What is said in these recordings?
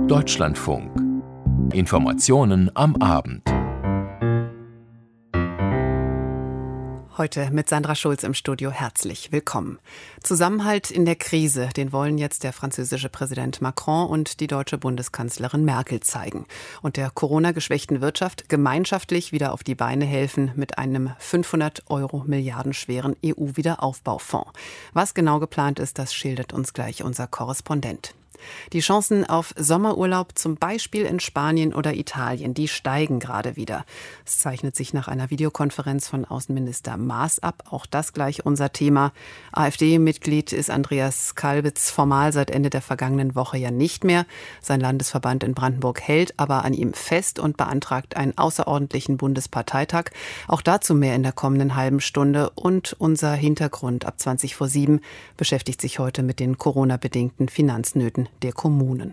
Deutschlandfunk. Informationen am Abend. Heute mit Sandra Schulz im Studio. Herzlich willkommen. Zusammenhalt in der Krise, den wollen jetzt der französische Präsident Macron und die deutsche Bundeskanzlerin Merkel zeigen. Und der Corona-geschwächten Wirtschaft gemeinschaftlich wieder auf die Beine helfen mit einem 500 € milliardenschweren EU-Wiederaufbaufonds. Was genau geplant ist, das schildert uns gleich unser Korrespondent. Die Chancen auf Sommerurlaub, zum Beispiel in Spanien oder Italien, die steigen gerade wieder. Es zeichnet sich nach einer Videokonferenz von Außenminister Maas ab. Auch das gleich unser Thema. AfD-Mitglied ist Andreas Kalbitz formal seit Ende der vergangenen Woche ja nicht mehr. Sein Landesverband in Brandenburg hält aber an ihm fest und beantragt einen außerordentlichen Bundesparteitag. Auch dazu mehr in der kommenden halben Stunde. Und unser Hintergrund ab 7:20 beschäftigt sich heute mit den Corona-bedingten Finanznöten der Kommunen.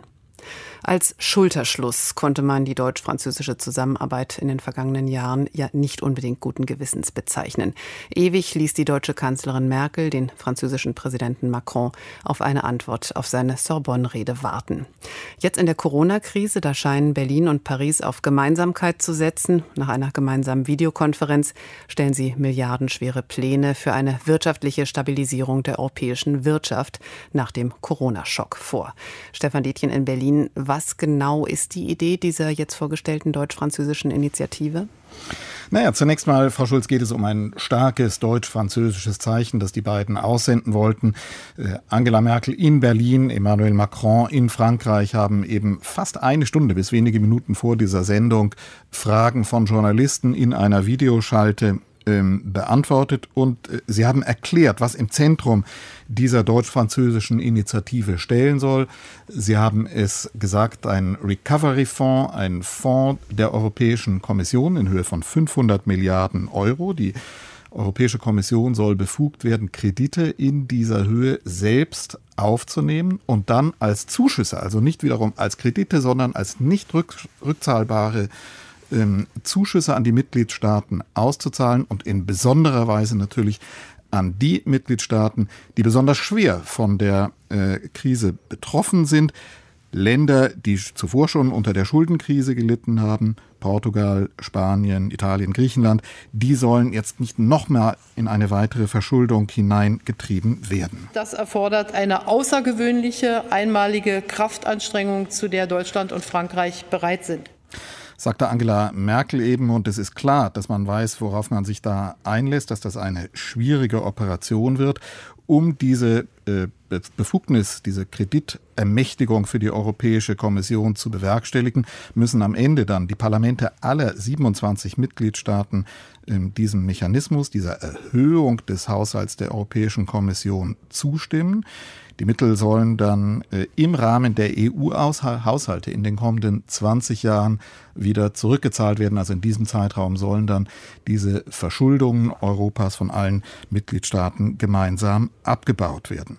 Als Schulterschluss konnte man die deutsch-französische Zusammenarbeit in den vergangenen Jahren ja nicht unbedingt guten Gewissens bezeichnen. Ewig ließ die deutsche Kanzlerin Merkel den französischen Präsidenten Macron auf eine Antwort auf seine Sorbonne-Rede warten. Jetzt in der Corona-Krise, da scheinen Berlin und Paris auf Gemeinsamkeit zu setzen. Nach einer gemeinsamen Videokonferenz stellen sie milliardenschwere Pläne für eine wirtschaftliche Stabilisierung der europäischen Wirtschaft nach dem Corona-Schock vor. Stefan Detjen in Berlin, was genau ist die Idee dieser jetzt vorgestellten deutsch-französischen Initiative? Zunächst mal, Frau Schulz, geht es um ein starkes deutsch-französisches Zeichen, das die beiden aussenden wollten. Angela Merkel in Berlin, Emmanuel Macron in Frankreich haben eben fast eine Stunde bis wenige Minuten vor dieser Sendung Fragen von Journalisten in einer Videoschalte beantwortet und sie haben erklärt, was im Zentrum dieser deutsch-französischen Initiative stellen soll. Sie haben es gesagt, ein Recovery-Fonds, ein Fonds der Europäischen Kommission in Höhe von 500 Milliarden €. Die Europäische Kommission soll befugt werden, Kredite in dieser Höhe selbst aufzunehmen und dann als Zuschüsse, also nicht wiederum als Kredite, sondern als nicht rückzahlbare Zuschüsse an die Mitgliedstaaten auszuzahlen und in besonderer Weise natürlich an die Mitgliedstaaten, die besonders schwer von der Krise betroffen sind. Länder, die zuvor schon unter der Schuldenkrise gelitten haben, Portugal, Spanien, Italien, Griechenland, die sollen jetzt nicht noch mehr in eine weitere Verschuldung hineingetrieben werden. Das erfordert eine außergewöhnliche, einmalige Kraftanstrengung, zu der Deutschland und Frankreich bereit sind. Sagte Angela Merkel eben, und es ist klar, dass man weiß, worauf man sich da einlässt, dass das eine schwierige Operation wird, um diese Befugnis, diese Kreditermächtigung für die Europäische Kommission zu bewerkstelligen, müssen am Ende dann die Parlamente aller 27 Mitgliedstaaten diesem Mechanismus, dieser Erhöhung des Haushalts der Europäischen Kommission zustimmen. Die Mittel sollen dann im Rahmen der EU-Haushalte in den kommenden 20 Jahren wieder zurückgezahlt werden. Also in diesem Zeitraum sollen dann diese Verschuldungen Europas von allen Mitgliedstaaten gemeinsam abgebaut werden.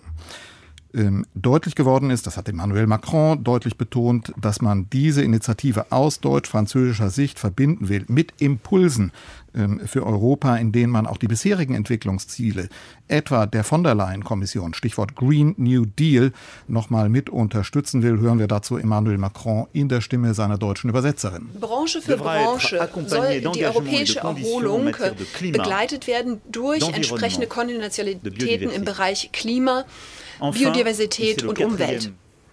Deutlich geworden ist, das hat Emmanuel Macron deutlich betont, dass man diese Initiative aus deutsch-französischer Sicht verbinden will mit Impulsen für Europa, in denen man auch die bisherigen Entwicklungsziele, etwa der von der Leyen-Kommission, Stichwort Green New Deal, nochmal mit unterstützen will. Hören wir dazu Emmanuel Macron in der Stimme seiner deutschen Übersetzerin. Branche für Branche soll die europäische Erholung begleitet werden durch entsprechende Konditionalitäten im Bereich Klima, Biodiversität und Umwelt.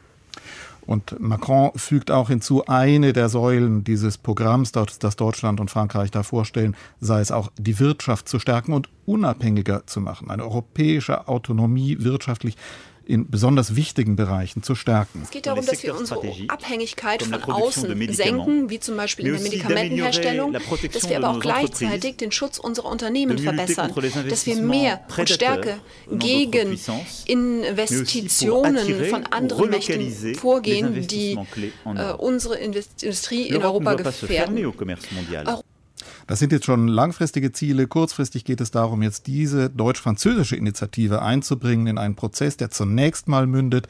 Und Macron fügt auch hinzu, eine der Säulen dieses Programms, das Deutschland und Frankreich da vorstellen, sei es auch, die Wirtschaft zu stärken und unabhängiger zu machen. Eine europäische Autonomie wirtschaftlich in besonders wichtigen Bereichen zu stärken. Es geht darum, dass wir unsere Abhängigkeit von außen senken, wie zum Beispiel in der Medikamentenherstellung, dass wir aber auch gleichzeitig den Schutz unserer Unternehmen verbessern, dass wir mehr und stärker gegen Investitionen von anderen Mächten vorgehen, die unsere Industrie in Europa gefährden. Das sind jetzt schon langfristige Ziele. Kurzfristig geht es darum, jetzt diese deutsch-französische Initiative einzubringen in einen Prozess, der zunächst mal mündet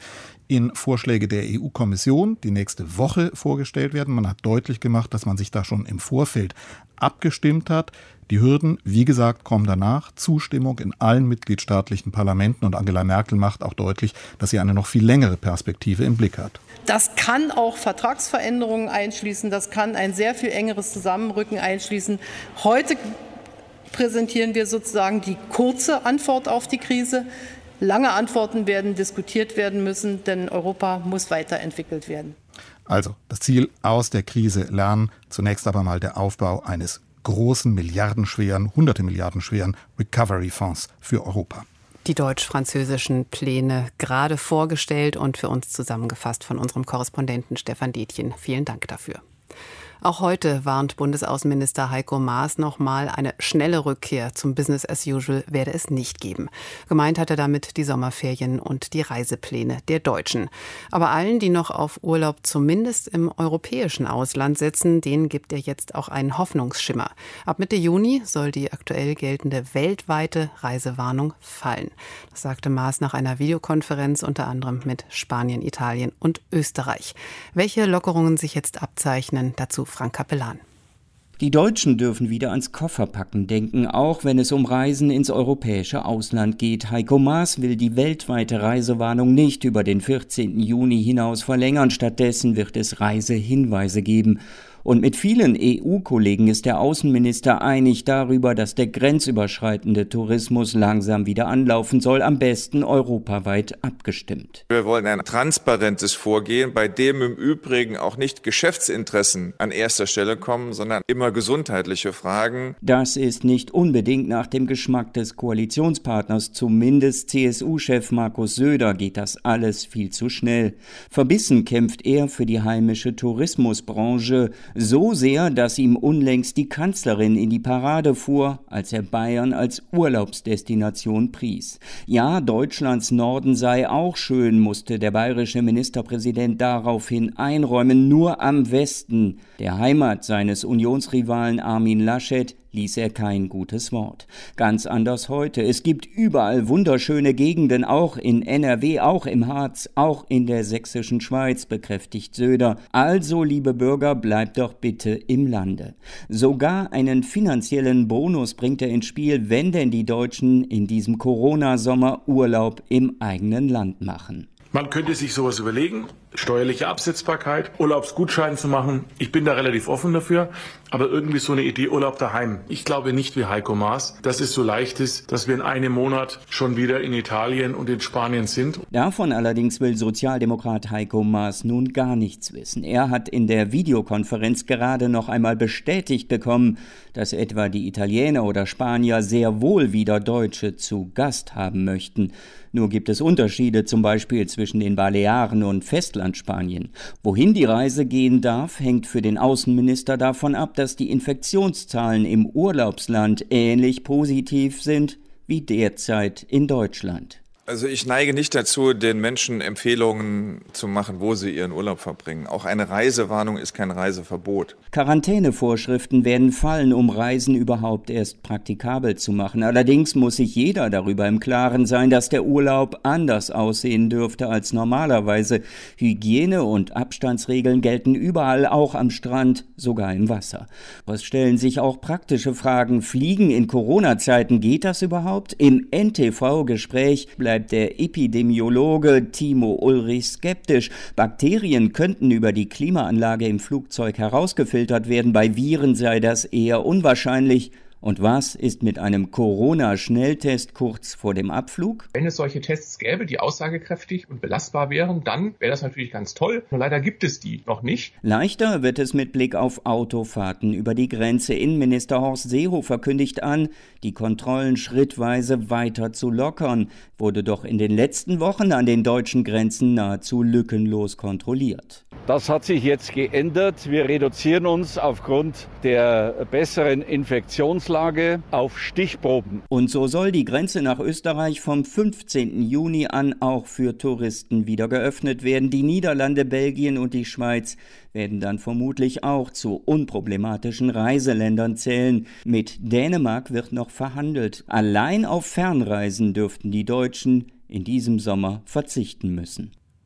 in Vorschläge der EU-Kommission, die nächste Woche vorgestellt werden. Man hat deutlich gemacht, dass man sich da schon im Vorfeld abgestimmt hat. Die Hürden, wie gesagt, kommen danach. Zustimmung in allen mitgliedstaatlichen Parlamenten. Und Angela Merkel macht auch deutlich, dass sie eine noch viel längere Perspektive im Blick hat. Das kann auch Vertragsveränderungen einschließen. Das kann ein sehr viel engeres Zusammenrücken einschließen. Heute präsentieren wir sozusagen die kurze Antwort auf die Krise. Lange Antworten werden diskutiert werden müssen, denn Europa muss weiterentwickelt werden. Also das Ziel: aus der Krise lernen. Zunächst aber mal der Aufbau eines großen, hunderte Milliarden schweren Recovery-Fonds für Europa. Die deutsch-französischen Pläne gerade vorgestellt und für uns zusammengefasst von unserem Korrespondenten Stefan Detjen. Vielen Dank dafür. Auch heute warnt Bundesaußenminister Heiko Maas nochmal, eine schnelle Rückkehr zum Business as usual werde es nicht geben. Gemeint hat er damit die Sommerferien und die Reisepläne der Deutschen. Aber allen, die noch auf Urlaub zumindest im europäischen Ausland setzen, denen gibt er jetzt auch einen Hoffnungsschimmer. Ab Mitte Juni soll die aktuell geltende weltweite Reisewarnung fallen. Das sagte Maas nach einer Videokonferenz unter anderem mit Spanien, Italien und Österreich. Welche Lockerungen sich jetzt abzeichnen, dazu Frank Kapellan. Die Deutschen dürfen wieder ans Kofferpacken denken, auch wenn es um Reisen ins europäische Ausland geht. Heiko Maas will die weltweite Reisewarnung nicht über den 14. Juni hinaus verlängern. Stattdessen wird es Reisehinweise geben. Und mit vielen EU-Kollegen ist der Außenminister einig darüber, dass der grenzüberschreitende Tourismus langsam wieder anlaufen soll, am besten europaweit abgestimmt. Wir wollen ein transparentes Vorgehen, bei dem im Übrigen auch nicht Geschäftsinteressen an erster Stelle kommen, sondern immer gesundheitliche Fragen. Das ist nicht unbedingt nach dem Geschmack des Koalitionspartners. Zumindest CSU-Chef Markus Söder geht das alles viel zu schnell. Verbissen kämpft er für die heimische Tourismusbranche. So sehr, dass ihm unlängst die Kanzlerin in die Parade fuhr, als er Bayern als Urlaubsdestination pries. Ja, Deutschlands Norden sei auch schön, musste der bayerische Ministerpräsident daraufhin einräumen. Nur am Westen, der Heimat seines Unionsrivalen Armin Laschet, ließ er kein gutes Wort. Ganz anders heute. Es gibt überall wunderschöne Gegenden, auch in NRW, auch im Harz, auch in der sächsischen Schweiz, bekräftigt Söder. Also, liebe Bürger, bleibt doch bitte im Lande. Sogar einen finanziellen Bonus bringt er ins Spiel, wenn denn die Deutschen in diesem Corona-Sommer Urlaub im eigenen Land machen. Man könnte sich sowas überlegen, steuerliche Absetzbarkeit, Urlaubsgutschein zu machen. Ich bin da relativ offen dafür, aber irgendwie so eine Idee Urlaub daheim. Ich glaube nicht wie Heiko Maas, dass es so leicht ist, dass wir in einem Monat schon wieder in Italien und in Spanien sind. Davon allerdings will Sozialdemokrat Heiko Maas nun gar nichts wissen. Er hat in der Videokonferenz gerade noch einmal bestätigt bekommen, dass etwa die Italiener oder Spanier sehr wohl wieder Deutsche zu Gast haben möchten. Nur gibt es Unterschiede, zum Beispiel zwischen den Balearen und Festlandspanien. Wohin die Reise gehen darf, hängt für den Außenminister davon ab, dass die Infektionszahlen im Urlaubsland ähnlich positiv sind wie derzeit in Deutschland. Also ich neige nicht dazu, den Menschen Empfehlungen zu machen, wo sie ihren Urlaub verbringen. Auch eine Reisewarnung ist kein Reiseverbot. Quarantänevorschriften werden fallen, um Reisen überhaupt erst praktikabel zu machen. Allerdings muss sich jeder darüber im Klaren sein, dass der Urlaub anders aussehen dürfte als normalerweise. Hygiene- und Abstandsregeln gelten überall, auch am Strand, sogar im Wasser. Es stellen sich auch praktische Fragen. Fliegen in Corona-Zeiten, geht das überhaupt? Im NTV-Gespräch bleibt der Epidemiologe Timo Ulrich skeptisch. Bakterien könnten über die Klimaanlage im Flugzeug herausgefiltert werden. Bei Viren sei das eher unwahrscheinlich. Und was ist mit einem Corona-Schnelltest kurz vor dem Abflug? Wenn es solche Tests gäbe, die aussagekräftig und belastbar wären, dann wäre das natürlich ganz toll. Nur leider gibt es die noch nicht. Leichter wird es mit Blick auf Autofahrten über die Grenze. Innenminister Horst Seehofer kündigt an, die Kontrollen schrittweise weiter zu lockern. Wurde doch in den letzten Wochen an den deutschen Grenzen nahezu lückenlos kontrolliert. Das hat sich jetzt geändert. Wir reduzieren uns aufgrund der besseren Infektionslage auf Stichproben. Und so soll die Grenze nach Österreich vom 15. Juni an auch für Touristen wieder geöffnet werden. Die Niederlande, Belgien und die Schweiz werden dann vermutlich auch zu unproblematischen Reiseländern zählen. Mit Dänemark wird noch verhandelt. Allein auf Fernreisen dürften die Deutschen in diesem Sommer verzichten müssen.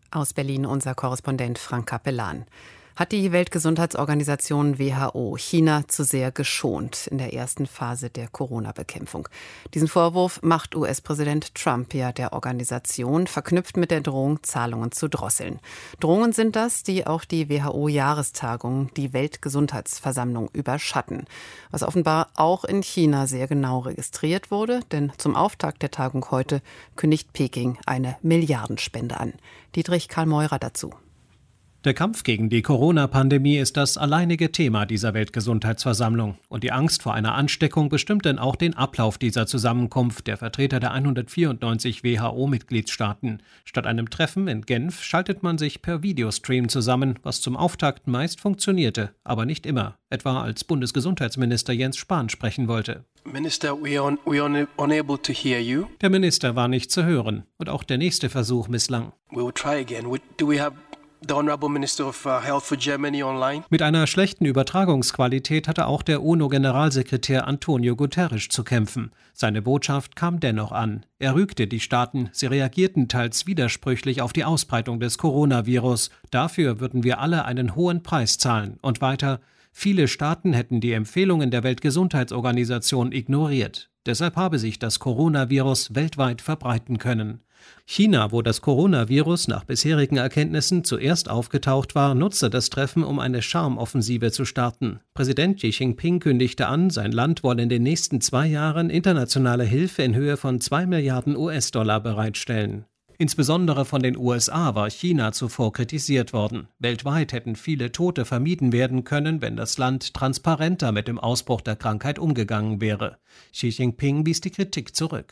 Aus Berlin unser Korrespondent Frank Capellan. Hat die Weltgesundheitsorganisation WHO China zu sehr geschont in der ersten Phase der Corona-Bekämpfung? Diesen Vorwurf macht US-Präsident Trump ja der Organisation, verknüpft mit der Drohung, Zahlungen zu drosseln. Drohungen sind das, die auch die WHO-Jahrestagung, die Weltgesundheitsversammlung, überschatten. Was offenbar auch in China sehr genau registriert wurde, denn zum Auftakt der Tagung heute kündigt Peking eine Milliardenspende an. Dietrich Karl Meurer dazu. Der Kampf gegen die Corona-Pandemie ist das alleinige Thema dieser Weltgesundheitsversammlung. Und die Angst vor einer Ansteckung bestimmt dann auch den Ablauf dieser Zusammenkunft der Vertreter der 194 WHO-Mitgliedstaaten. Statt einem Treffen in Genf schaltet man sich per Videostream zusammen, was zum Auftakt meist funktionierte, aber nicht immer. Etwa als Bundesgesundheitsminister Jens Spahn sprechen wollte. Minister, we are unable to hear you. Der Minister war nicht zu hören und auch der nächste Versuch misslang. We will try again. Do we have the Honorable Minister of Health for Germany online? Mit einer schlechten Übertragungsqualität hatte auch der UNO-Generalsekretär Antonio Guterres zu kämpfen. Seine Botschaft kam dennoch an. Er rügte die Staaten, sie reagierten teils widersprüchlich auf die Ausbreitung des Coronavirus. Dafür würden wir alle einen hohen Preis zahlen. Und weiter: Viele Staaten hätten die Empfehlungen der Weltgesundheitsorganisation ignoriert. Deshalb habe sich das Coronavirus weltweit verbreiten können. China, wo das Coronavirus nach bisherigen Erkenntnissen zuerst aufgetaucht war, nutzte das Treffen, um eine Charmoffensive zu starten. Präsident Xi Jinping kündigte an, sein Land wolle in den nächsten 2 Jahren internationale Hilfe in Höhe von 2 Milliarden US-Dollar bereitstellen. Insbesondere von den USA war China zuvor kritisiert worden. Weltweit hätten viele Tote vermieden werden können, wenn das Land transparenter mit dem Ausbruch der Krankheit umgegangen wäre. Xi Jinping wies die Kritik zurück.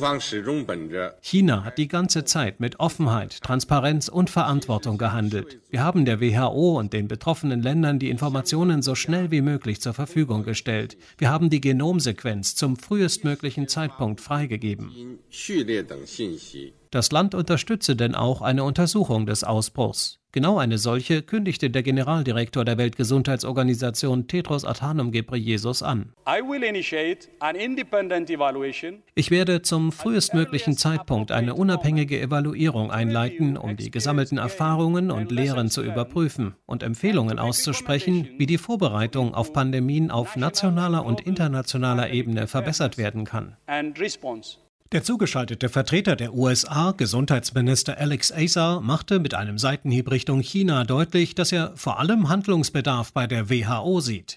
China hat die ganze Zeit mit Offenheit, Transparenz und Verantwortung gehandelt. Wir haben der WHO und den betroffenen Ländern die Informationen so schnell wie möglich zur Verfügung gestellt. Wir haben die Genomsequenz zum frühestmöglichen Zeitpunkt freigegeben. Das Land unterstütze denn auch eine Untersuchung des Ausbruchs. Genau eine solche kündigte der Generaldirektor der Weltgesundheitsorganisation Tedros Adhanom Ghebreyesus an. Ich werde zum frühestmöglichen Zeitpunkt eine unabhängige Evaluierung einleiten, um die gesammelten Erfahrungen und Lehren zu überprüfen und Empfehlungen auszusprechen, wie die Vorbereitung auf Pandemien auf nationaler und internationaler Ebene verbessert werden kann. Der zugeschaltete Vertreter der USA, Gesundheitsminister Alex Azar, machte mit einem Seitenhieb Richtung China deutlich, dass er vor allem Handlungsbedarf bei der WHO sieht.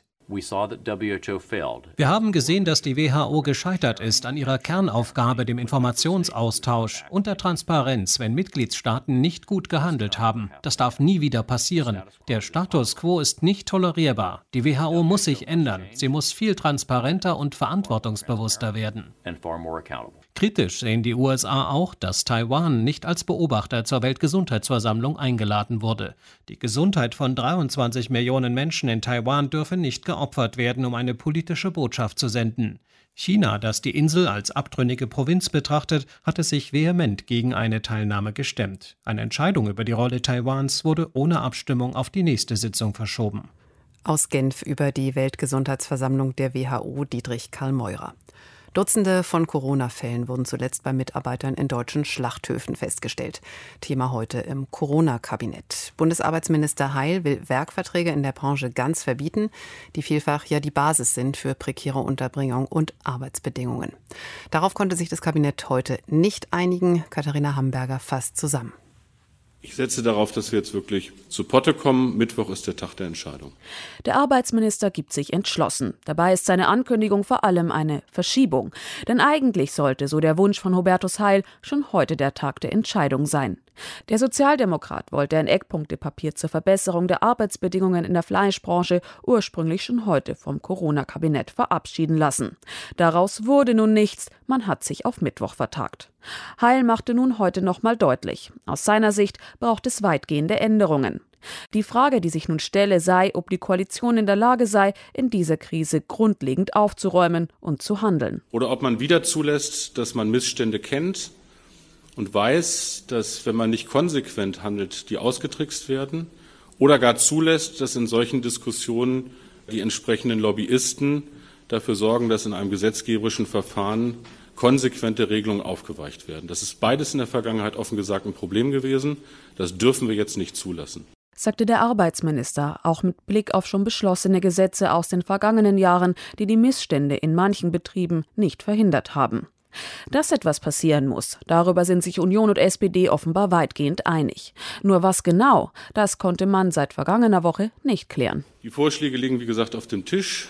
Wir haben gesehen, dass die WHO gescheitert ist an ihrer Kernaufgabe, dem Informationsaustausch und der Transparenz, wenn Mitgliedstaaten nicht gut gehandelt haben. Das darf nie wieder passieren. Der Status quo ist nicht tolerierbar. Die WHO muss sich ändern. Sie muss viel transparenter und verantwortungsbewusster werden. Kritisch sehen die USA auch, dass Taiwan nicht als Beobachter zur Weltgesundheitsversammlung eingeladen wurde. Die Gesundheit von 23 Millionen Menschen in Taiwan dürfe nicht geopfert werden, um eine politische Botschaft zu senden. China, das die Insel als abtrünnige Provinz betrachtet, hatte sich vehement gegen eine Teilnahme gestemmt. Eine Entscheidung über die Rolle Taiwans wurde ohne Abstimmung auf die nächste Sitzung verschoben. Aus Genf über die Weltgesundheitsversammlung der WHO, Dietrich Karl Meurer. Dutzende von Corona-Fällen wurden zuletzt bei Mitarbeitern in deutschen Schlachthöfen festgestellt. Thema heute im Corona-Kabinett. Bundesarbeitsminister Heil will Werkverträge in der Branche ganz verbieten, die vielfach ja die Basis sind für prekäre Unterbringung und Arbeitsbedingungen. Darauf konnte sich das Kabinett heute nicht einigen. Katharina Hamburger fasst zusammen. Ich setze darauf, dass wir jetzt wirklich zu Potte kommen. Mittwoch ist der Tag der Entscheidung. Der Arbeitsminister gibt sich entschlossen. Dabei ist seine Ankündigung vor allem eine Verschiebung. Denn eigentlich sollte, so der Wunsch von Hubertus Heil, schon heute der Tag der Entscheidung sein. Der Sozialdemokrat wollte ein Eckpunktepapier zur Verbesserung der Arbeitsbedingungen in der Fleischbranche ursprünglich schon heute vom Corona-Kabinett verabschieden lassen. Daraus wurde nun nichts, man hat sich auf Mittwoch vertagt. Heil machte nun heute nochmal deutlich, aus seiner Sicht braucht es weitgehende Änderungen. Die Frage, die sich nun stelle, sei, ob die Koalition in der Lage sei, in dieser Krise grundlegend aufzuräumen und zu handeln. Oder ob man wieder zulässt, dass man Missstände kennt und weiß, dass, wenn man nicht konsequent handelt, die ausgetrickst werden, oder gar zulässt, dass in solchen Diskussionen die entsprechenden Lobbyisten dafür sorgen, dass in einem gesetzgeberischen Verfahren konsequente Regelungen aufgeweicht werden. Das ist beides in der Vergangenheit offen gesagt ein Problem gewesen. Das dürfen wir jetzt nicht zulassen, sagte der Arbeitsminister, auch mit Blick auf schon beschlossene Gesetze aus den vergangenen Jahren, die die Missstände in manchen Betrieben nicht verhindert haben. Dass etwas passieren muss, darüber sind sich Union und SPD offenbar weitgehend einig. Nur was genau, das konnte man seit vergangener Woche nicht klären. Die Vorschläge liegen, wie gesagt, auf dem Tisch.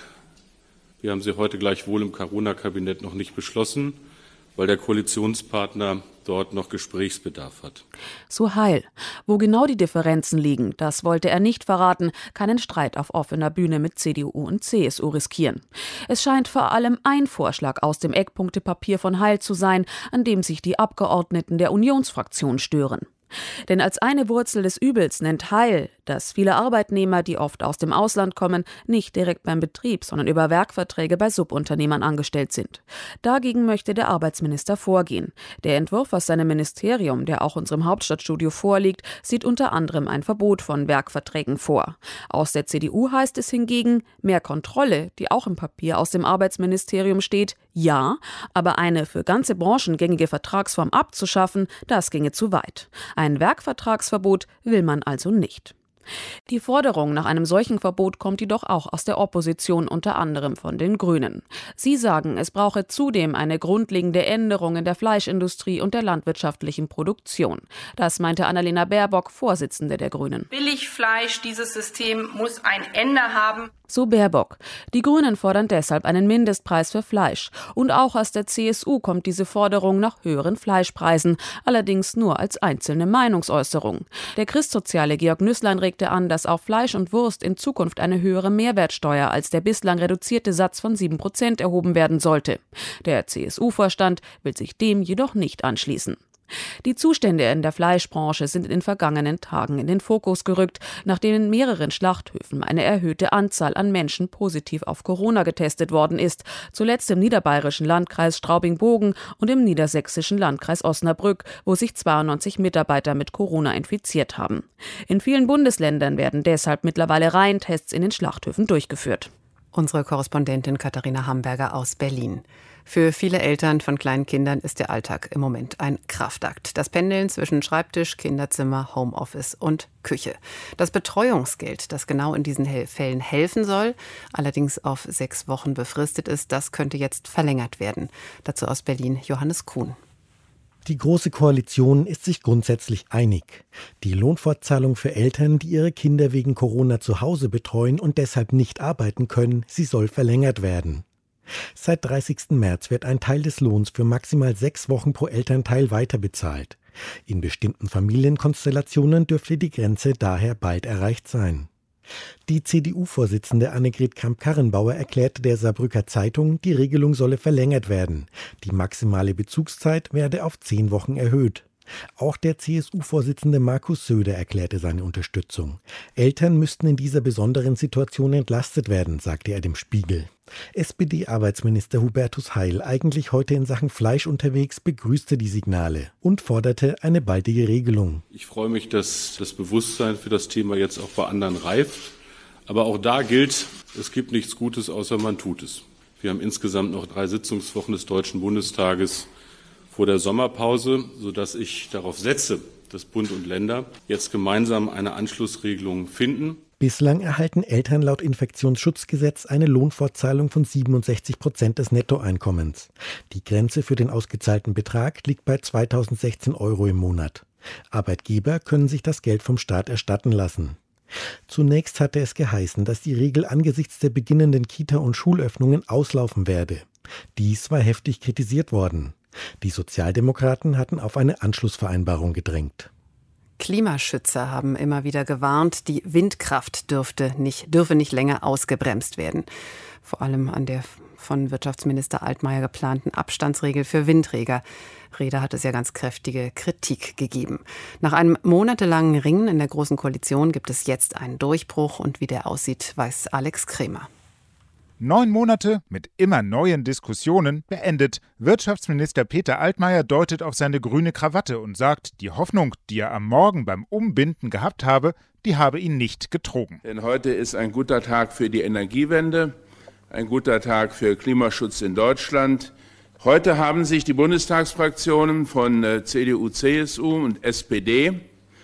Wir haben sie heute gleichwohl im Corona-Kabinett noch nicht beschlossen, weil der Koalitionspartner dort noch Gesprächsbedarf hat. So Heil. Wo genau die Differenzen liegen, das wollte er nicht verraten, keinen Streit auf offener Bühne mit CDU und CSU riskieren. Es scheint vor allem ein Vorschlag aus dem Eckpunktepapier von Heil zu sein, an dem sich die Abgeordneten der Unionsfraktion stören. Denn als eine Wurzel des Übels nennt Heil, dass viele Arbeitnehmer, die oft aus dem Ausland kommen, nicht direkt beim Betrieb, sondern über Werkverträge bei Subunternehmern angestellt sind. Dagegen möchte der Arbeitsminister vorgehen. Der Entwurf aus seinem Ministerium, der auch unserem Hauptstadtstudio vorliegt, sieht unter anderem ein Verbot von Werkverträgen vor. Aus der CDU heißt es hingegen, mehr Kontrolle, die auch im Papier aus dem Arbeitsministerium steht, ja, aber eine für ganze Branchen gängige Vertragsform abzuschaffen, das ginge zu weit. Ein Werkvertragsverbot will man also nicht. Die Forderung nach einem solchen Verbot kommt jedoch auch aus der Opposition, unter anderem von den Grünen. Sie sagen, es brauche zudem eine grundlegende Änderung in der Fleischindustrie und der landwirtschaftlichen Produktion. Das meinte Annalena Baerbock, Vorsitzende der Grünen. Billigfleisch, dieses System muss ein Ende haben. So Baerbock. Die Grünen fordern deshalb einen Mindestpreis für Fleisch. Und auch aus der CSU kommt diese Forderung nach höheren Fleischpreisen, allerdings nur als einzelne Meinungsäußerung. Der Christsoziale Georg Nüßlein regte an, dass auf Fleisch und Wurst in Zukunft eine höhere Mehrwertsteuer als der bislang reduzierte Satz von 7% erhoben werden sollte. Der CSU-Vorstand will sich dem jedoch nicht anschließen. Die Zustände in der Fleischbranche sind in den vergangenen Tagen in den Fokus gerückt, nachdem in mehreren Schlachthöfen eine erhöhte Anzahl an Menschen positiv auf Corona getestet worden ist, zuletzt im niederbayerischen Landkreis Straubing-Bogen und im niedersächsischen Landkreis Osnabrück, wo sich 92 Mitarbeiter mit Corona infiziert haben. In vielen Bundesländern werden deshalb mittlerweile Reihentests in den Schlachthöfen durchgeführt. Unsere Korrespondentin Katharina Hamburger aus Berlin. Für viele Eltern von kleinen Kindern ist der Alltag im Moment ein Kraftakt. Das Pendeln zwischen Schreibtisch, Kinderzimmer, Homeoffice und Küche. Das Betreuungsgeld, das genau in diesen Fällen helfen soll, allerdings auf 6 Wochen befristet ist, das könnte jetzt verlängert werden. Dazu aus Berlin Johannes Kuhn. Die Große Koalition ist sich grundsätzlich einig. Die Lohnfortzahlung für Eltern, die ihre Kinder wegen Corona zu Hause betreuen und deshalb nicht arbeiten können, sie soll verlängert werden. Seit 30. März wird ein Teil des Lohns für maximal 6 Wochen pro Elternteil weiterbezahlt. In bestimmten Familienkonstellationen dürfte die Grenze daher bald erreicht sein. Die CDU-Vorsitzende Annegret Kramp-Karrenbauer erklärte der Saarbrücker Zeitung, die Regelung solle verlängert werden. Die maximale Bezugszeit werde auf 10 Wochen erhöht. Auch der CSU-Vorsitzende Markus Söder erklärte seine Unterstützung. Eltern müssten in dieser besonderen Situation entlastet werden, sagte er dem Spiegel. SPD-Arbeitsminister Hubertus Heil, eigentlich heute in Sachen Fleisch unterwegs, begrüßte die Signale und forderte eine baldige Regelung. Ich freue mich, dass das Bewusstsein für das Thema jetzt auch bei anderen reift. Aber auch da gilt, es gibt nichts Gutes, außer man tut es. Wir haben insgesamt noch 3 Sitzungswochen des Deutschen Bundestages vor der Sommerpause, sodass ich darauf setze, dass Bund und Länder jetzt gemeinsam eine Anschlussregelung finden. Bislang erhalten Eltern laut Infektionsschutzgesetz eine Lohnfortzahlung von 67% des Nettoeinkommens. Die Grenze für den ausgezahlten Betrag liegt bei 2.016 € im Monat. Arbeitgeber können sich das Geld vom Staat erstatten lassen. Zunächst hatte es geheißen, dass die Regel angesichts der beginnenden Kita- und Schulöffnungen auslaufen werde. Dies war heftig kritisiert worden. Die Sozialdemokraten hatten auf eine Anschlussvereinbarung gedrängt. Klimaschützer haben immer wieder gewarnt, die Windkraft dürfe nicht länger ausgebremst werden. Vor allem an der von Wirtschaftsminister Altmaier geplanten Abstandsregel für Windräder hat es ja ganz kräftige Kritik gegeben. Nach einem monatelangen Ringen in der Großen Koalition gibt es jetzt einen Durchbruch und wie der aussieht, weiß Alex Kremer. 9 Monate mit immer neuen Diskussionen beendet. Wirtschaftsminister Peter Altmaier deutet auf seine grüne Krawatte und sagt, die Hoffnung, die er am Morgen beim Umbinden gehabt habe, die habe ihn nicht getrogen. Denn heute ist ein guter Tag für die Energiewende, ein guter Tag für Klimaschutz in Deutschland. Heute haben sich die Bundestagsfraktionen von CDU, CSU und SPD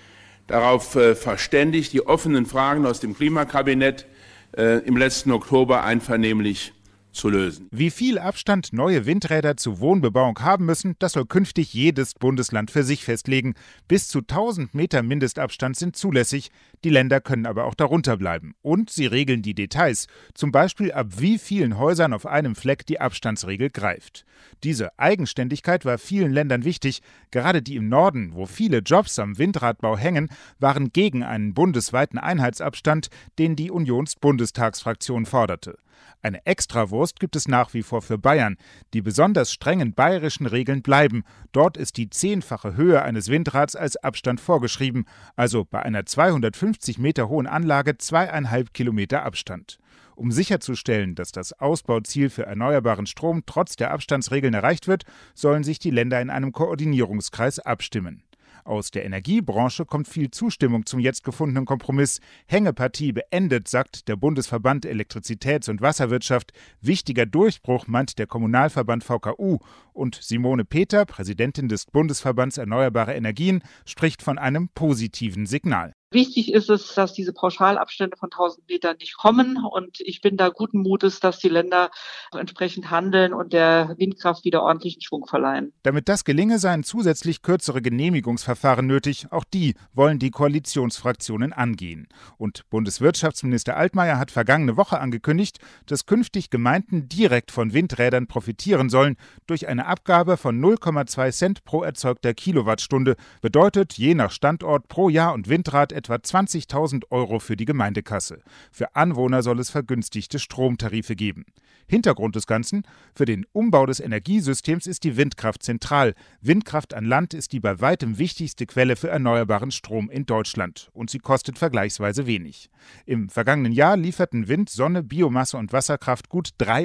darauf verständigt, die offenen Fragen aus dem Klimakabinett im letzten Oktober einvernehmlich zu lösen. Wie viel Abstand neue Windräder zu Wohnbebauung haben müssen, das soll künftig jedes Bundesland für sich festlegen. Bis zu 1000 Meter Mindestabstand sind zulässig. Die Länder können aber auch darunter bleiben. Und sie regeln die Details. Zum Beispiel, ab wie vielen Häusern auf einem Fleck die Abstandsregel greift. Diese Eigenständigkeit war vielen Ländern wichtig. Gerade die im Norden, wo viele Jobs am Windradbau hängen, waren gegen einen bundesweiten Einheitsabstand, den die Unionsbundestagsfraktion forderte. Eine Extrawurst gibt es nach wie vor für Bayern. Die besonders strengen bayerischen Regeln bleiben. Dort ist die 10-fache Höhe eines Windrads als Abstand vorgeschrieben, also bei einer 250 Meter hohen Anlage 2,5 Kilometer Abstand. Um sicherzustellen, dass das Ausbauziel für erneuerbaren Strom trotz der Abstandsregeln erreicht wird, sollen sich die Länder in einem Koordinierungskreis abstimmen. Aus der Energiebranche kommt viel Zustimmung zum jetzt gefundenen Kompromiss. Hängepartie beendet, sagt der Bundesverband Elektrizitäts- und Wasserwirtschaft. Wichtiger Durchbruch, meint der Kommunalverband VKU. Und Simone Peter, Präsidentin des Bundesverbands Erneuerbare Energien, spricht von einem positiven Signal. Wichtig ist es, dass diese Pauschalabstände von 1000 Metern nicht kommen. Und ich bin da guten Mutes, dass die Länder entsprechend handeln und der Windkraft wieder ordentlichen Schwung verleihen. Damit das gelinge, seien zusätzlich kürzere Genehmigungsverfahren nötig. Auch die wollen die Koalitionsfraktionen angehen. Und Bundeswirtschaftsminister Altmaier hat vergangene Woche angekündigt, dass künftig Gemeinden direkt von Windrädern profitieren sollen. Durch eine Abgabe von 0,2 Cent pro erzeugter Kilowattstunde. Bedeutet je nach Standort pro Jahr und Windrad etwa 20.000 € für die Gemeindekasse. Für Anwohner soll es vergünstigte Stromtarife geben. Hintergrund des Ganzen: Für den Umbau des Energiesystems ist die Windkraft zentral. Windkraft an Land ist die bei weitem wichtigste Quelle für erneuerbaren Strom in Deutschland. Und sie kostet vergleichsweise wenig. Im vergangenen Jahr lieferten Wind, Sonne, Biomasse und Wasserkraft gut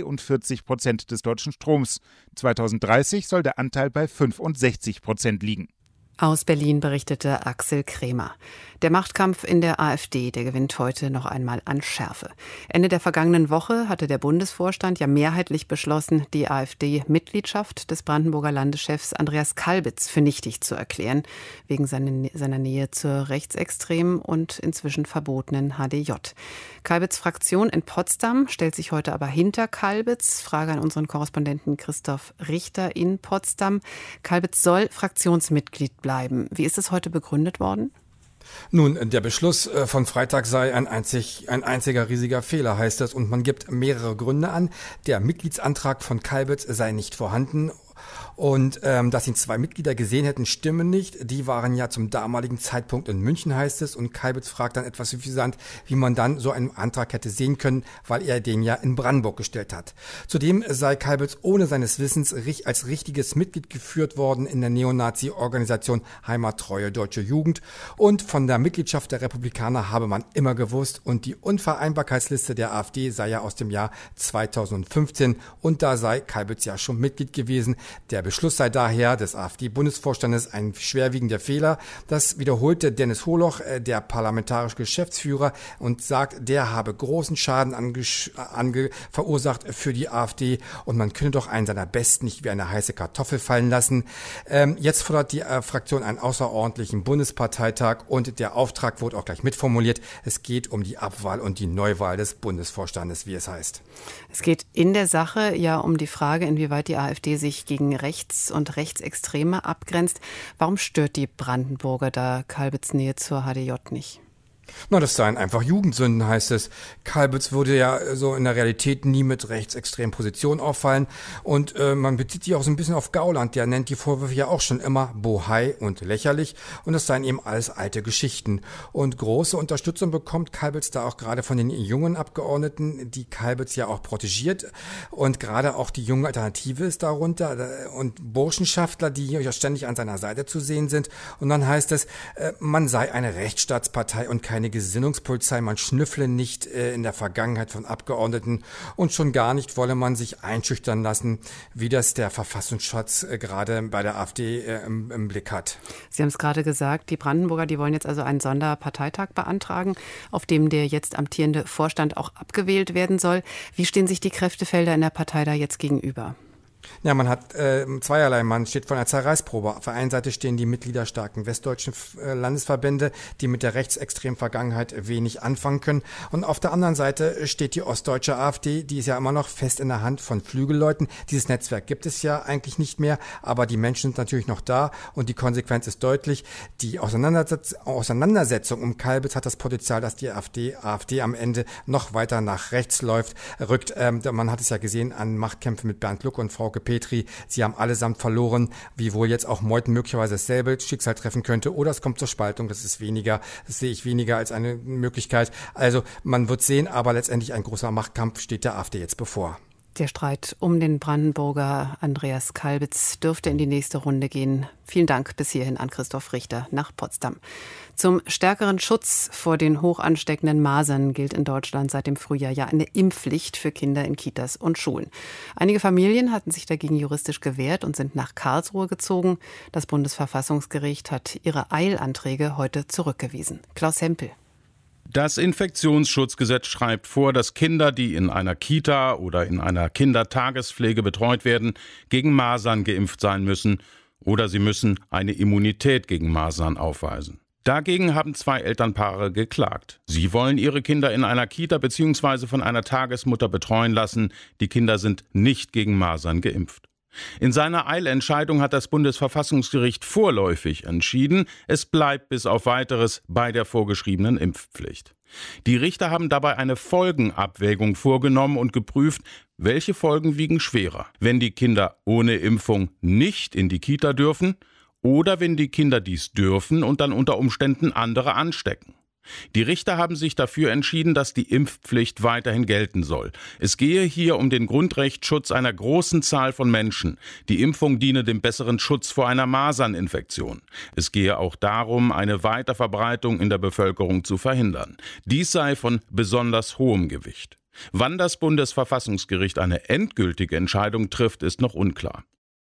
43% des deutschen Stroms. 2030 soll der Anteil bei 65% liegen. Aus Berlin berichtete Axel Kremer. Der Machtkampf in der AfD, der gewinnt heute noch einmal an Schärfe. Ende der vergangenen Woche hatte der Bundesvorstand ja mehrheitlich beschlossen, die AfD-Mitgliedschaft des Brandenburger Landeschefs Andreas Kalbitz für nichtig zu erklären, wegen seiner Nähe zur rechtsextremen und inzwischen verbotenen HDJ. Kalbitz' Fraktion in Potsdam stellt sich heute aber hinter Kalbitz. Frage an unseren Korrespondenten Christoph Richter in Potsdam. Kalbitz soll Fraktionsmitglied bleiben. Wie ist es heute begründet worden? Nun, der Beschluss von Freitag sei ein einziger riesiger Fehler, heißt es, und man gibt mehrere Gründe an. Der Mitgliedsantrag von Kalbitz sei nicht vorhanden. Und dass ihn 2 Mitglieder gesehen hätten, stimmen nicht. Die waren ja zum damaligen Zeitpunkt in München, heißt es. Und Kalbitz fragt dann etwas suffisant, wie man dann so einen Antrag hätte sehen können, weil er den ja in Brandenburg gestellt hat. Zudem sei Kalbitz ohne seines Wissens als richtiges Mitglied geführt worden in der Neonazi-Organisation Heimattreue Deutsche Jugend. Und von der Mitgliedschaft der Republikaner habe man immer gewusst. Und die Unvereinbarkeitsliste der AfD sei ja aus dem Jahr 2015. Und da sei Kalbitz ja schon Mitglied gewesen. Der Beschluss sei daher des AfD-Bundesvorstandes ein schwerwiegender Fehler. Das wiederholte Dennis Holoch, der parlamentarische Geschäftsführer, und sagt, der habe großen Schaden verursacht für die AfD und man könne doch einen seiner Besten nicht wie eine heiße Kartoffel fallen lassen. Jetzt fordert die Fraktion einen außerordentlichen Bundesparteitag und der Auftrag wurde auch gleich mitformuliert. Es geht um die Abwahl und die Neuwahl des Bundesvorstandes, wie es heißt. Es geht in der Sache ja um die Frage, inwieweit die AfD sich gegen Rechts- und Rechtsextreme abgrenzt. Warum stört die Brandenburger da Kalbitz' Nähe zur HDJ nicht? Na, das seien einfach Jugendsünden, heißt es. Kalbitz würde ja so in der Realität nie mit rechtsextremen Positionen auffallen. Und man bezieht sich auch so ein bisschen auf Gauland. Der nennt die Vorwürfe ja auch schon immer bohai und lächerlich. Und das seien eben alles alte Geschichten. Und große Unterstützung bekommt Kalbitz da auch gerade von den jungen Abgeordneten, die Kalbitz ja auch protegiert. Und gerade auch die junge Alternative ist darunter. Und Burschenschaftler, die ja ständig an seiner Seite zu sehen sind. Und dann heißt es, man sei eine Rechtsstaatspartei und keine Gesinnungspolizei, man schnüffle nicht in der Vergangenheit von Abgeordneten und schon gar nicht wolle man sich einschüchtern lassen, wie das der Verfassungsschutz gerade bei der AfD im Blick hat. Sie haben es gerade gesagt, die Brandenburger, die wollen jetzt also einen Sonderparteitag beantragen, auf dem der jetzt amtierende Vorstand auch abgewählt werden soll. Wie stehen sich die Kräftefelder in der Partei da jetzt gegenüber? Ja, man hat zweierlei. Man steht vor einer Zerreißprobe. Auf der einen Seite stehen die mitgliederstarken westdeutschen Landesverbände, die mit der rechtsextremen Vergangenheit wenig anfangen können. Und auf der anderen Seite steht die ostdeutsche AfD, die ist ja immer noch fest in der Hand von Flügelleuten. Dieses Netzwerk gibt es ja eigentlich nicht mehr, aber die Menschen sind natürlich noch da und die Konsequenz ist deutlich. Die Auseinandersetzung um Kalbitz hat das Potenzial, dass die AfD am Ende noch weiter nach rechts rückt. Man hat es ja gesehen an Machtkämpfen mit Bernd Lucke und Frauke Petry. Sie haben allesamt verloren, wie wohl jetzt auch Meuthen möglicherweise dasselbe Schicksal treffen könnte. Oder es kommt zur Spaltung. Das sehe ich weniger als eine Möglichkeit. Also man wird sehen, aber letztendlich ein großer Machtkampf steht der AfD jetzt bevor. Der Streit um den Brandenburger Andreas Kalbitz dürfte in die nächste Runde gehen. Vielen Dank bis hierhin an Christoph Richter nach Potsdam. Zum stärkeren Schutz vor den hoch ansteckenden Masern gilt in Deutschland seit dem Frühjahr ja eine Impfpflicht für Kinder in Kitas und Schulen. Einige Familien hatten sich dagegen juristisch gewehrt und sind nach Karlsruhe gezogen. Das Bundesverfassungsgericht hat ihre Eilanträge heute zurückgewiesen. Klaus Hempel. Das Infektionsschutzgesetz schreibt vor, dass Kinder, die in einer Kita oder in einer Kindertagespflege betreut werden, gegen Masern geimpft sein müssen oder sie müssen eine Immunität gegen Masern aufweisen. Dagegen haben 2 Elternpaare geklagt. Sie wollen ihre Kinder in einer Kita bzw. von einer Tagesmutter betreuen lassen. Die Kinder sind nicht gegen Masern geimpft. In seiner Eilentscheidung hat das Bundesverfassungsgericht vorläufig entschieden, es bleibt bis auf Weiteres bei der vorgeschriebenen Impfpflicht. Die Richter haben dabei eine Folgenabwägung vorgenommen und geprüft, welche Folgen wiegen schwerer, wenn die Kinder ohne Impfung nicht in die Kita dürfen oder wenn die Kinder dies dürfen und dann unter Umständen andere anstecken. Die Richter haben sich dafür entschieden, dass die Impfpflicht weiterhin gelten soll. Es gehe hier um den Grundrechtsschutz einer großen Zahl von Menschen. Die Impfung diene dem besseren Schutz vor einer Maserninfektion. Es gehe auch darum, eine Weiterverbreitung in der Bevölkerung zu verhindern. Dies sei von besonders hohem Gewicht. Wann das Bundesverfassungsgericht eine endgültige Entscheidung trifft, ist noch unklar.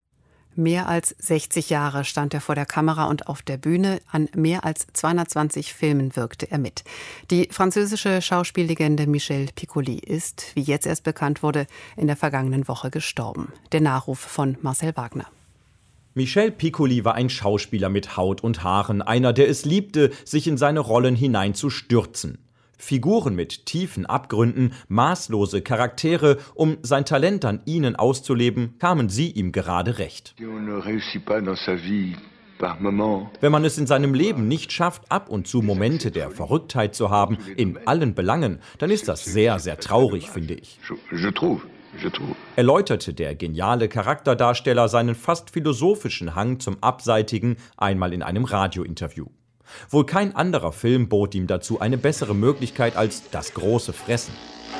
Mehr als 60 Jahre stand er vor der Kamera und auf der Bühne. An mehr als 220 Filmen wirkte er mit. Die französische Schauspiellegende Michel Piccoli ist, wie jetzt erst bekannt wurde, in der vergangenen Woche gestorben. Der Nachruf von Marcel Wagner. Michel Piccoli war ein Schauspieler mit Haut und Haaren, einer, der es liebte, sich in seine Rollen hineinzustürzen. Figuren mit tiefen Abgründen, maßlose Charaktere, um sein Talent an ihnen auszuleben, kamen sie ihm gerade recht. Wenn man es in seinem Leben nicht schafft, ab und zu Momente der Verrücktheit zu haben, in allen Belangen, dann ist das sehr, sehr traurig, finde ich. Erläuterte der geniale Charakterdarsteller seinen fast philosophischen Hang zum Abseitigen einmal in einem Radiointerview. Wohl kein anderer Film bot ihm dazu eine bessere Möglichkeit als das große Fressen.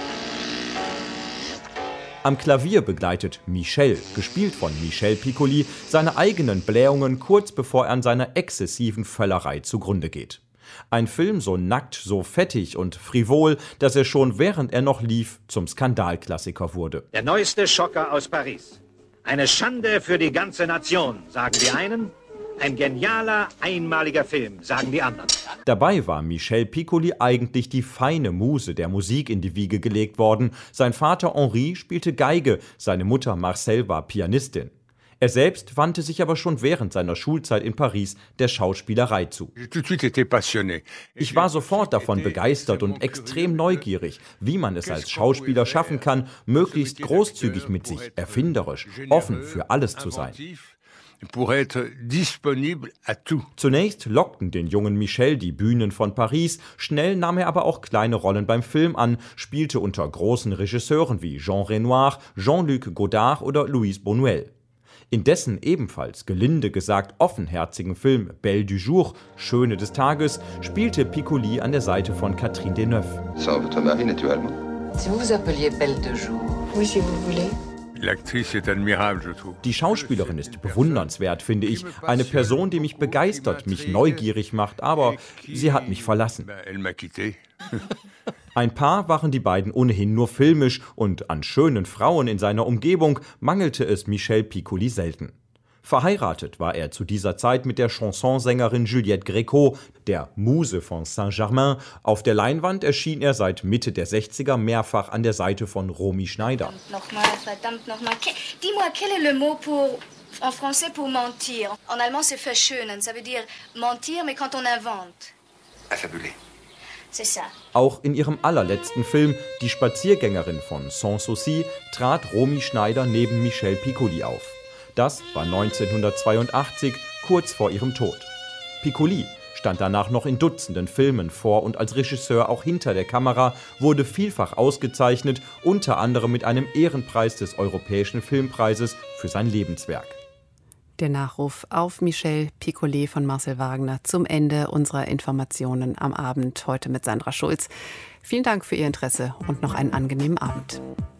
Am Klavier begleitet Michel, gespielt von Michel Piccoli, seine eigenen Blähungen kurz bevor er an seiner exzessiven Völlerei zugrunde geht. Ein Film so nackt, so fettig und frivol, dass er schon während er noch lief zum Skandalklassiker wurde. Der neueste Schocker aus Paris. Eine Schande für die ganze Nation, sagen die einen. Ein genialer, einmaliger Film, sagen die anderen. Dabei war Michel Piccoli eigentlich die feine Muse der Musik in die Wiege gelegt worden. Sein Vater Henri spielte Geige, seine Mutter Marcelle war Pianistin. Er selbst wandte sich aber schon während seiner Schulzeit in Paris der Schauspielerei zu. Ich war sofort davon begeistert und extrem neugierig, wie man es als Schauspieler schaffen kann, möglichst großzügig mit sich, erfinderisch, offen für alles zu sein. Zunächst lockten den jungen Michel die Bühnen von Paris, schnell nahm er aber auch kleine Rollen beim Film an, spielte unter großen Regisseuren wie Jean Renoir, Jean-Luc Godard oder Louis Buñuel. In dessen ebenfalls gelinde gesagt offenherzigen Film Belle du Jour, Schöne des Tages, spielte Piccoli an der Seite von Catherine Deneuve. Sans votre mari, naturellement. Si vous vous appeliez Belle de Jour. Oui, si vous voulez. Die Schauspielerin ist bewundernswert, finde ich. Eine Person, die mich begeistert, mich neugierig macht, aber sie hat mich verlassen. Ein Paar waren die beiden ohnehin nur filmisch und an schönen Frauen in seiner Umgebung mangelte es Michel Piccoli selten. Verheiratet war er zu dieser Zeit mit der Chansonsängerin Juliette Gréco, der Muse von Saint-Germain. Auf der Leinwand erschien er seit Mitte der 60er mehrfach an der Seite von Romy Schneider. Verdammt nochmal. Dis-moi, quel est le mot en français pour mentir? En allemand c'est verschönen. Ça veut dire mentir, mais quand on invente. Affabulé. C'est ça. Auch in ihrem allerletzten Film, Die Spaziergängerin von Sans Souci, trat Romy Schneider neben Michel Piccoli auf. Das war 1982, kurz vor ihrem Tod. Piccoli stand danach noch in Dutzenden Filmen vor und als Regisseur auch hinter der Kamera, wurde vielfach ausgezeichnet, unter anderem mit einem Ehrenpreis des Europäischen Filmpreises für sein Lebenswerk. Der Nachruf auf Michel Piccoli von Marcel Wagner zum Ende unserer Informationen am Abend, heute mit Sandra Schulz. Vielen Dank für Ihr Interesse und noch einen angenehmen Abend.